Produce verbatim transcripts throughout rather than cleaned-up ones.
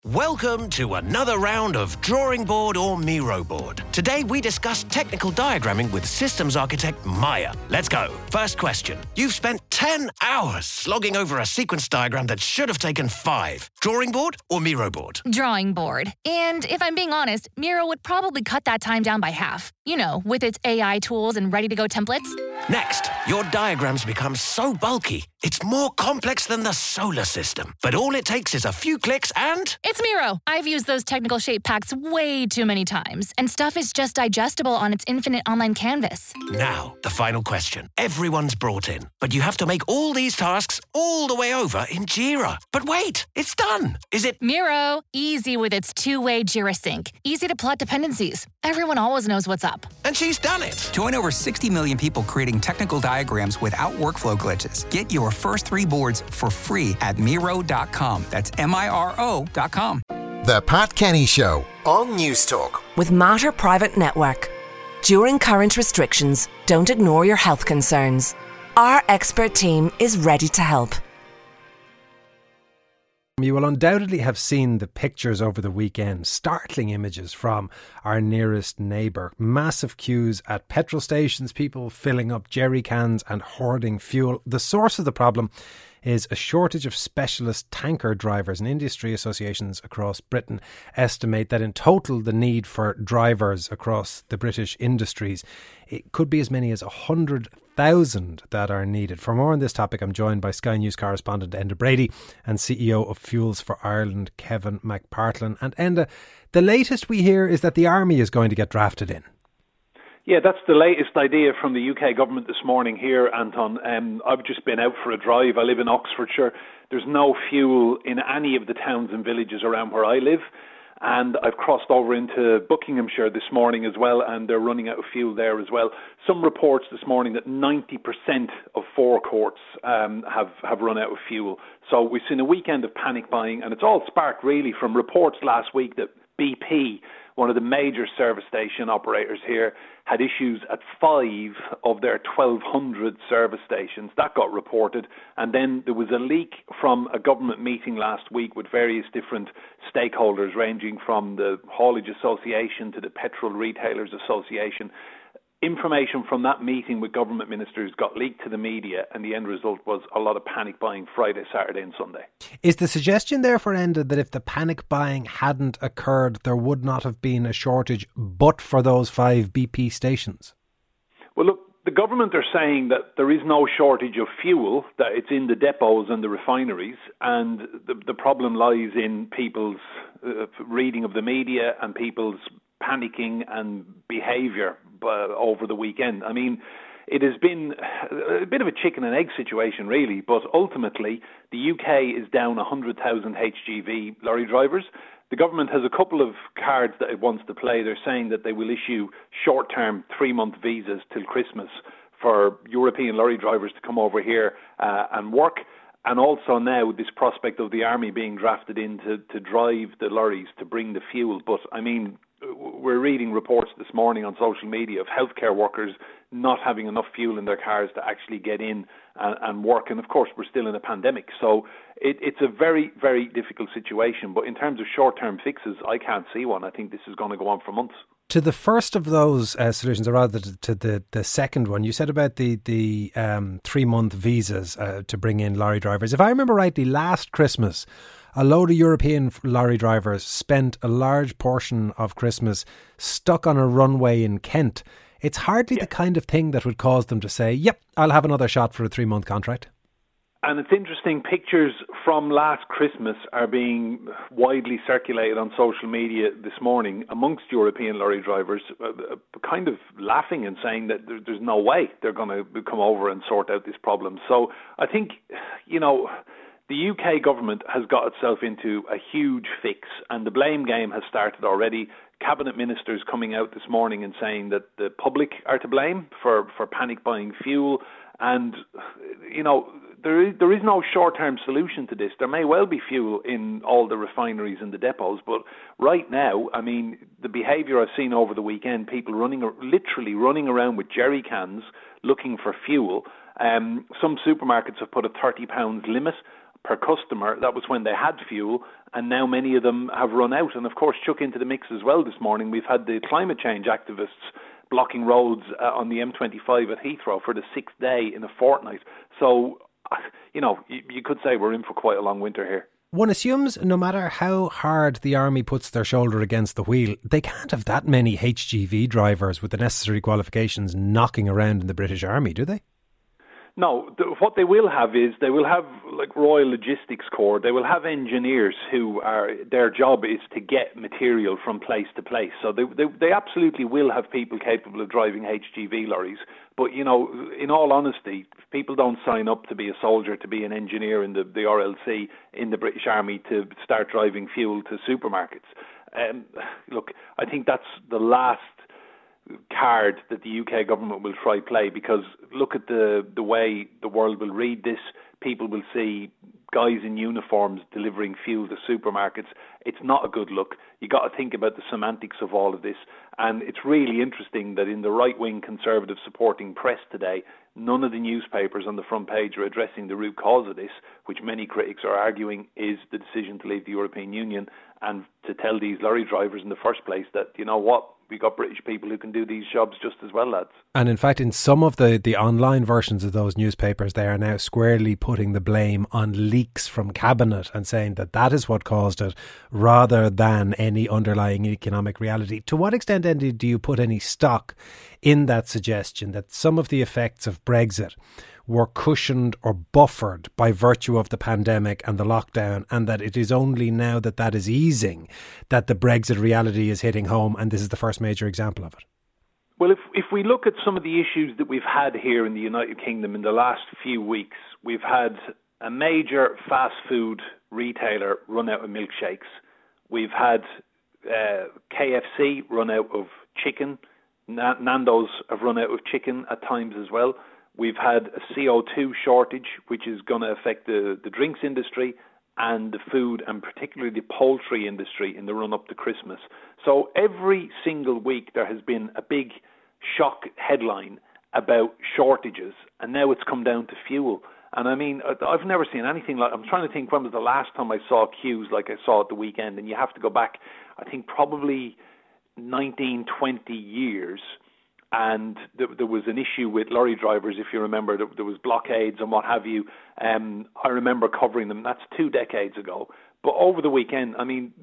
Welcome to another round of Drawing Board or Miro Board. Today we discuss technical diagramming with systems architect Maya. Let's go. First question. You've spent ten hours slogging over a sequence diagram that should have taken five. Drawing board or Miro board? Drawing board. And if I'm being honest, Miro would probably cut that time down by half. You know, with its A I tools and ready-to-go templates. Next, your diagrams become so bulky, it's more complex than the solar system. But all it takes is a few clicks and... It's Miro. I've used those technical shape packs way too many times, and stuff is just digestible on its infinite online canvas. Now, the final question. Everyone's brought in, but you have to make all these tasks all the way over in Jira. But wait, it's done. Is it... Miro, easy with its two-way Jira sync. Easy to plot dependencies. Everyone always knows what's up. And she's done it. Join over sixty million people creating technical diagrams without workflow glitches. Get your first three boards for free at Miro dot com. That's M I R O dot com. The Pat Kenny Show on News Talk. With Matter Private Network. During current restrictions, don't ignore your health concerns. Our expert team is ready to help. You will undoubtedly have seen the pictures over the weekend, startling images from our nearest neighbour. Massive queues at petrol stations, people filling up jerry cans and hoarding fuel. The source of the problem is a shortage of specialist tanker drivers, and industry associations across Britain estimate that in total the need for drivers across the British industries, it could be as many as one hundred thousand that are needed. For more on this topic, I'm joined by Sky News correspondent Enda Brady and C E O of Fuels for Ireland, Kevin McPartlin. And Enda, the latest we hear is that the army is going to get drafted in. Yeah, that's the latest idea from the U K government this morning here, Anton. Um, I've just been out for a drive. I live in Oxfordshire. There's no fuel in any of the towns and villages around where I live. And I've crossed over into Buckinghamshire this morning as well, and they're running out of fuel there as well. Some reports this morning that ninety percent of forecourts um, have, have run out of fuel. So we've seen a weekend of panic buying, and it's all sparked really from reports last week that B P, one of the major service station operators here, had issues at five of their twelve hundred service stations. That got reported. And then there was a leak from a government meeting last week with various different stakeholders, ranging from the Haulage Association to the Petrol Retailers Association. Information from that meeting with government ministers got leaked to the media, and the end result was a lot of panic buying Friday, Saturday and Sunday. Is the suggestion therefore, Enda, that if the panic buying hadn't occurred, there would not have been a shortage but for those five B P stations? Well, look, the government are saying that there is no shortage of fuel, that it's in the depots and the refineries, and the, the problem lies in people's uh, reading of the media and people's panicking and behaviour uh, over the weekend. I mean, it has been a bit of a chicken and egg situation, really, but ultimately the U K is down one hundred thousand H G V lorry drivers. The government has a couple of cards that it wants to play. They're saying that they will issue short-term three-month visas till Christmas for European lorry drivers to come over here uh, and work. And also now this prospect of the army being drafted in to, to drive the lorries to bring the fuel. But, I mean, we're reading reports this morning on social media of healthcare workers not having enough fuel in their cars to actually get in and, and work. And of course, we're still in a pandemic. So it, it's a very, very difficult situation. But in terms of short-term fixes, I can't see one. I think this is going to go on for months. To the first of those uh, solutions, or rather to, to the, the second one, you said about the, the um, three-month visas uh, to bring in lorry drivers. If I remember rightly, last Christmas, a load of European lorry drivers spent a large portion of Christmas stuck on a runway in Kent. It's hardly yeah. the kind of thing that would cause them to say, yep, I'll have another shot for a three-month contract. And it's interesting, pictures from last Christmas are being widely circulated on social media this morning amongst European lorry drivers, uh, kind of laughing and saying that there, there's no way they're going to come over and sort out this problem. So I think, you know, the U K government has got itself into a huge fix, and the blame game has started already. Cabinet ministers coming out this morning and saying that the public are to blame for, for panic buying fuel. And, you know, there is, there is no short-term solution to this. There may well be fuel in all the refineries and the depots, but right now, I mean, the behaviour I've seen over the weekend, people running, literally running around with jerry cans looking for fuel. Um, some supermarkets have put a thirty pounds limit per customer. That was when they had fuel, and now many of them have run out. And of course, chuck into the mix as well this morning, we've had the climate change activists blocking roads uh, on the M twenty-five at Heathrow for the sixth day in a fortnight. So, you know, you, you could say we're in for quite a long winter here. One assumes no matter how hard the army puts their shoulder against the wheel, they can't have that many H G V drivers with the necessary qualifications knocking around in the British Army, do they? No, the, what they will have is they will have like Royal Logistics Corps. They will have engineers who are their job is to get material from place to place. So they they, they absolutely will have people capable of driving H G V lorries. But you know, in all honesty, people don't sign up to be a soldier, to be an engineer in the, the R L C in the British Army to start driving fuel to supermarkets. Um, look, I think that's the last card that the U K government will try play, because look at the the way the world will read this. People will see guys in uniforms delivering fuel to supermarkets. It's not a good look. You got to think about the semantics of all of this, and it's really interesting that in the right-wing conservative supporting press today, none of the newspapers on the front page are addressing the root cause of this, which many critics are arguing is the decision to leave the European Union and to tell these lorry drivers in the first place that, you know what, we got British people who can do these jobs just as well, lads. And in fact, in some of the, the online versions of those newspapers, they are now squarely putting the blame on leaks from Cabinet and saying that that is what caused it, rather than any underlying economic reality. To what extent, Andy, do you put any stock in that suggestion that some of the effects of Brexit were cushioned or buffered by virtue of the pandemic and the lockdown, and that it is only now that that is easing that the Brexit reality is hitting home, and this is the first major example of it? Well, if if we look at some of the issues that we've had here in the United Kingdom in the last few weeks, we've had a major fast food retailer run out of milkshakes. We've had uh, K F C run out of chicken. Na- Nando's have run out of chicken at times as well. We've had a C O two shortage, which is going to affect the, the drinks industry and the food, and particularly the poultry industry in the run-up to Christmas. So every single week there has been a big shock headline about shortages, and now it's come down to fuel. And I mean, I've never seen anything like, I'm trying to think when was the last time I saw queues like I saw at the weekend, and you have to go back, I think probably nineteen, twenty years. And th- there was an issue with lorry drivers, if you remember. There, there was blockades and what have you. Um, I remember covering them. That's two decades ago. But over the weekend, I mean,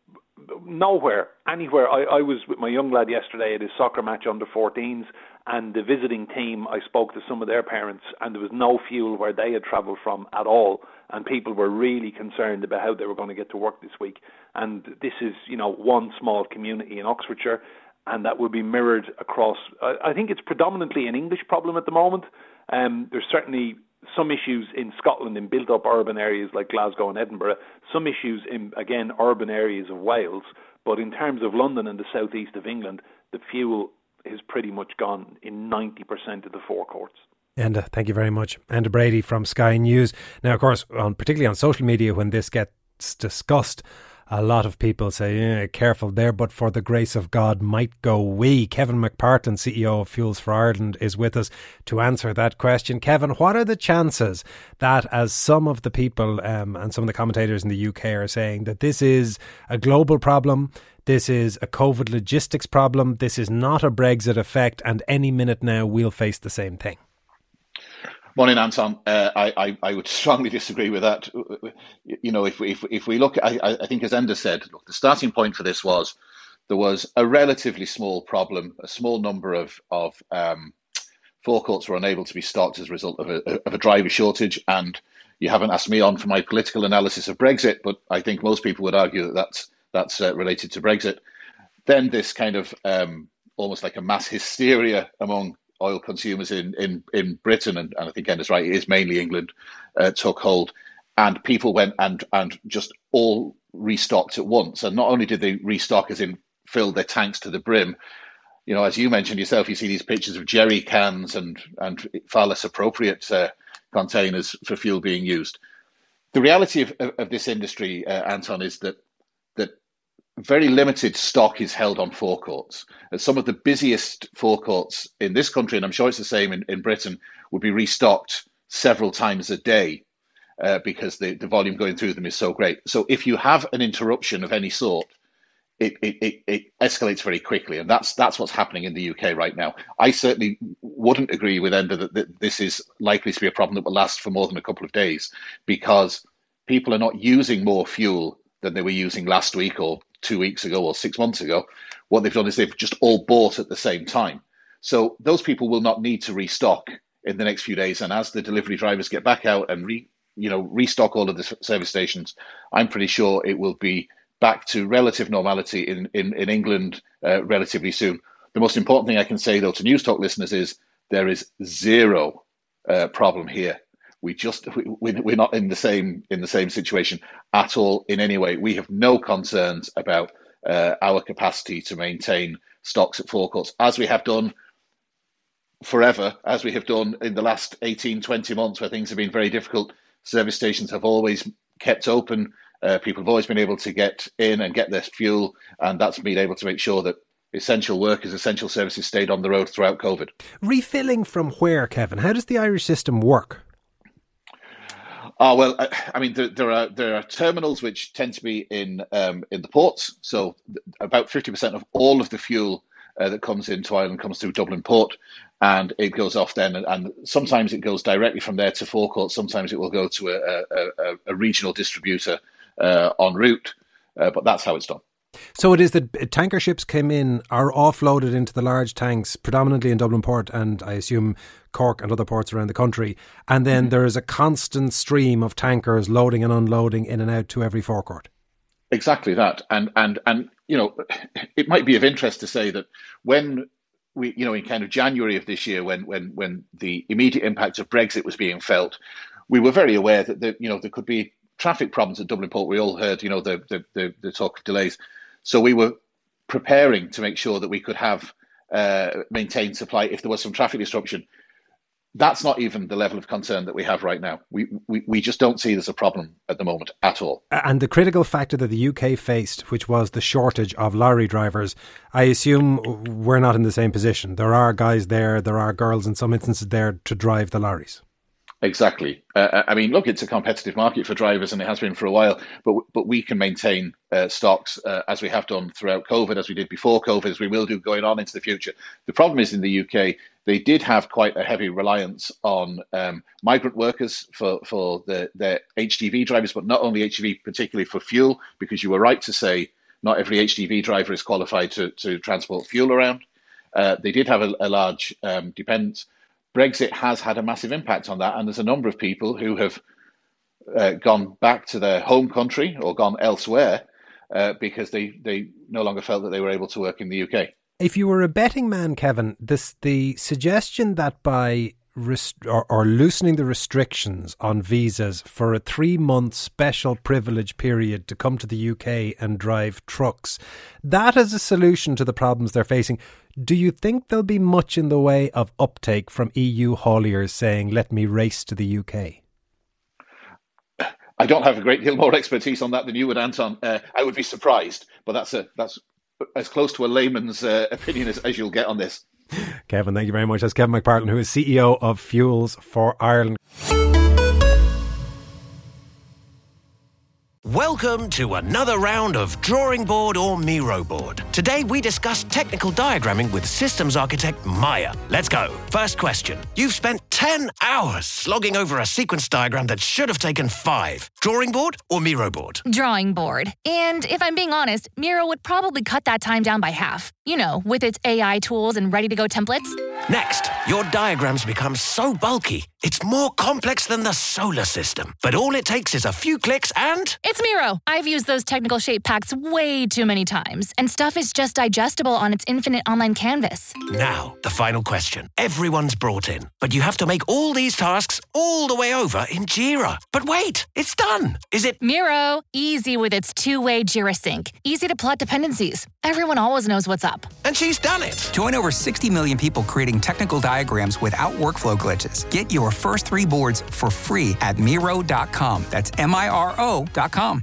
nowhere, anywhere. I, I was with my young lad yesterday at his soccer match under fourteens, and the visiting team, I spoke to some of their parents, and there was no fuel where they had travelled from at all. And people were really concerned about how they were going to get to work this week. And this is, you know, one small community in Oxfordshire, and that will be mirrored across. I think it's predominantly an English problem at the moment. Um, there's certainly some issues in Scotland in built-up urban areas like Glasgow and Edinburgh, some issues in, again, urban areas of Wales. But in terms of London and the southeast of England, the fuel is pretty much gone in ninety percent of the forecourts. Enda, thank you very much. Enda Brady from Sky News. Now, of course, on, particularly on social media, when this gets discussed, a lot of people say, yeah, careful there, but for the grace of God might go we. Kevin McPartin, C E O of Fuels for Ireland, is with us to answer that question. Kevin, what are the chances that, as some of the people um, and some of the commentators in the U K are saying, that this is a global problem, this is a COVID logistics problem, this is not a Brexit effect, and any minute now we'll face the same thing? Morning, Anton. Uh, I, I, I would strongly disagree with that. You know, if we, if, if we look, I, I think as Enda said, look, the starting point for this was there was a relatively small problem. A small number of, of um, forecourts were unable to be stocked as a result of a, of a driver shortage. And you haven't asked me on for my political analysis of Brexit, but I think most people would argue that that's, that's uh, related to Brexit. Then this kind of um, almost like a mass hysteria among oil consumers in, in, in Britain, and, and I think Enda's right, it is mainly England, uh, took hold. And people went and, and just all restocked at once. And not only did they restock as in fill their tanks to the brim, you know, as you mentioned yourself, you see these pictures of jerry cans and, and far less appropriate uh, containers for fuel being used. The reality of, of, of this industry, uh, Anton, is that that very limited stock is held on forecourts. Some of the busiest forecourts in this country, and I'm sure it's the same in, in Britain, would be restocked several times a day. uh, because the, the volume going through them is so great. So if you have an interruption of any sort, it, it, it, it escalates very quickly. And that's that's what's happening in the U K right now. I certainly wouldn't agree with Enda that, that this is likely to be a problem that will last for more than a couple of days, because people are not using more fuel than they were using last week or two weeks ago or six months ago. What they've done is they've just all bought at the same time. So those people will not need to restock in the next few days. And as the delivery drivers get back out and re, you know, restock all of the service stations, I'm pretty sure it will be back to relative normality in, in, in England uh, relatively soon. The most important thing I can say, though, to News Talk listeners is there is zero uh, problem here. We just we, we're not in the same in the same situation at all in any way. We have no concerns about uh, our capacity to maintain stocks at forecourts, as we have done forever, as we have done in the last eighteen, twenty months where things have been very difficult. Service stations have always kept open. Uh, people have always been able to get in and get their fuel, and that's been able to make sure that essential workers, essential services stayed on the road throughout COVID. Refilling from where, Kevin? How does the Irish system work? Oh, well, I, I mean, there, there are there are terminals which tend to be in um, in the ports. So th- about fifty percent of all of the fuel uh, that comes into Ireland comes through Dublin Port, and it goes off then. And, and sometimes it goes directly from there to forecourt. Sometimes it will go to a, a, a, a regional distributor uh, en route, uh, but that's how it's done. So it is that tanker ships came in, are offloaded into the large tanks, predominantly in Dublin Port and I assume Cork and other ports around the country. And then mm-hmm. there is a constant stream of tankers loading and unloading in and out to every forecourt. Exactly that. And, and, and you know, it might be of interest to say that when we, you know, in kind of January of this year, when, when, when the immediate impact of Brexit was being felt, we were very aware that, the, you know, there could be traffic problems at Dublin Port. We all heard, you know, the, the, the, the talk of delays. So we were preparing to make sure that we could have uh, maintained supply if there was some traffic disruption. That's not even the level of concern that we have right now. We, we we just don't see there's a problem at the moment at all. And the critical factor that the U K faced, which was the shortage of lorry drivers, I assume we're not in the same position. There are guys there, there are girls in some instances there to drive the lorries. Exactly. Uh, I mean, look, it's a competitive market for drivers, and it has been for a while. But but we can maintain uh, stocks uh, as we have done throughout COVID, as we did before COVID, as we will do going on into the future. The problem is in the U K, they did have quite a heavy reliance on um, migrant workers for for the their H G V drivers, but not only H G V, particularly for fuel, because you were right to say not every H G V driver is qualified to to transport fuel around. Uh, they did have a, a large um, dependence. Brexit has had a massive impact on that, and there's a number of people who have uh, gone back to their home country or gone elsewhere uh, because they, they no longer felt that they were able to work in the U K. If you were a betting man, Kevin, this the suggestion that by rest- or, or loosening the restrictions on visas for a three-month special privilege period to come to the U K and drive trucks, that is a solution to the problems they're facing. Do you think there'll be much in the way of uptake from E U hauliers saying, let me race to the U K? I don't have a great deal more expertise on that than you would, Anton. Uh, I would be surprised, but that's a, that's as close to a layman's uh, opinion as, as you'll get on this. Kevin, thank you very much. That's Kevin McPartland, who is C E O of Fuels for Ireland. Welcome to another round of Drawing Board or Miro Board. Today we discuss technical diagramming with systems architect Maya. Let's go. First question. You've spent ten hours slogging over a sequence diagram that should have taken five. Drawing board or Miro board? Drawing board. And if I'm being honest, Miro would probably cut that time down by half. You know, with its A I tools and ready-to-go templates. Next, your diagrams become so bulky, it's more complex than the solar system. But all it takes is a few clicks and... It's Miro. I've used those technical shape packs way too many times, and stuff is just digestible on its infinite online canvas. Now, the final question. Everyone's brought in, but you have to make all these tasks all the way over in Jira. But wait, it's done. Is it... Miro. Easy with its two-way Jira sync. Easy to plot dependencies. Everyone always knows what's up. And she's done it. Join over sixty million people creating technical diagrams without workflow glitches. Get your first three boards for free at Miro dot com. That's M I R O dot com.